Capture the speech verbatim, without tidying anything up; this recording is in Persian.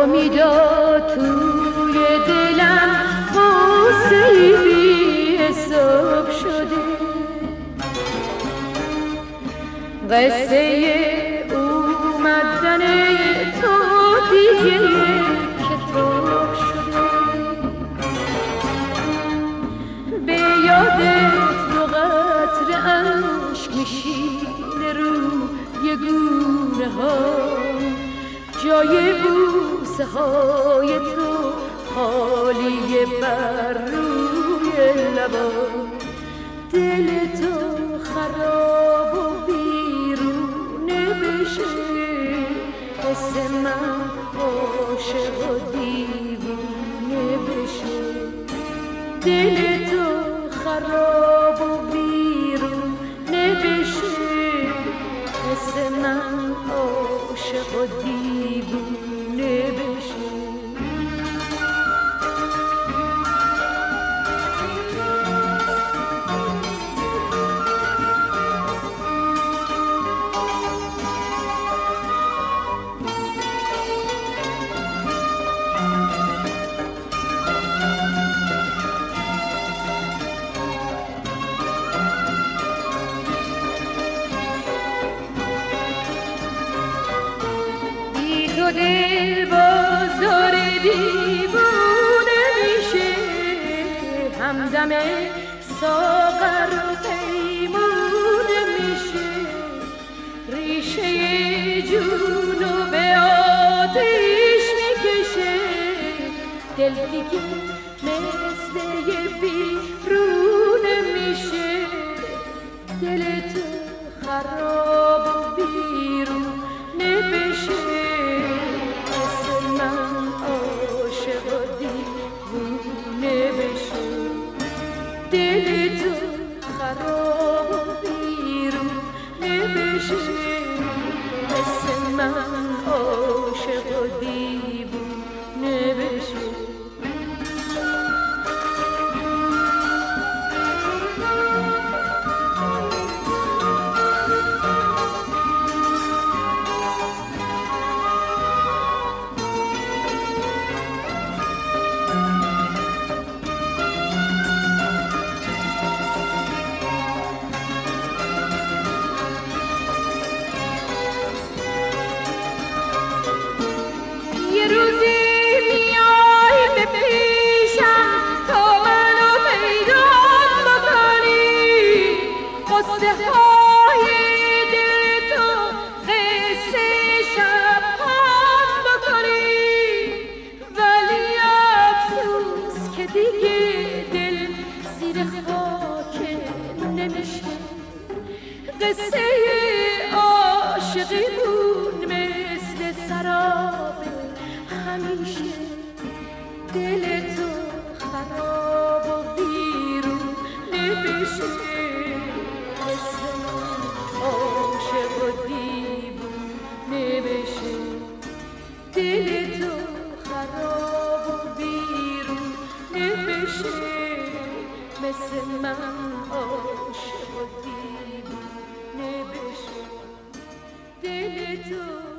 امیدا توی دلم قصه بی حساب شده، قصه اومدن تو دیگه کتاب شده. به یادت دو قطره اشک میشینه روی گونه ها، جای بوسه های تو خالیه بر روی لبا. دل تو خراب و بیرونه بشه، قصه من عاشق و دیوونه بشه. دل تو خراب و بیرونه بشه، قصه من عاشق و دیوونه بشه. تو دل بازار دیوونه میشه، همدم ساغر و پیمونه میشه. ریشه جونو به آتیش میکشه، دل دیگه مثل یه بیرونه میشه. دل تو خراب و بیرونه بشه، دل تو خراب و بیرونه بشه، مثل من عاشق و دیوونه بشه. یه روزی میای به پیشم تا منو پیدا بکنی، قصه های دل تو قصه شب هم بکنی. ولی افسوس که دیگه دل زیر خاک نمیشه، قصه عاشقیمون مثل سراب همیشه. دل تو خراب و بیرونه بشه، مثل من عاشق و دیوونه بشه. دل تو خراب و بیرونه بشه، مثل من عاشق و دیوونه بشه. دل تو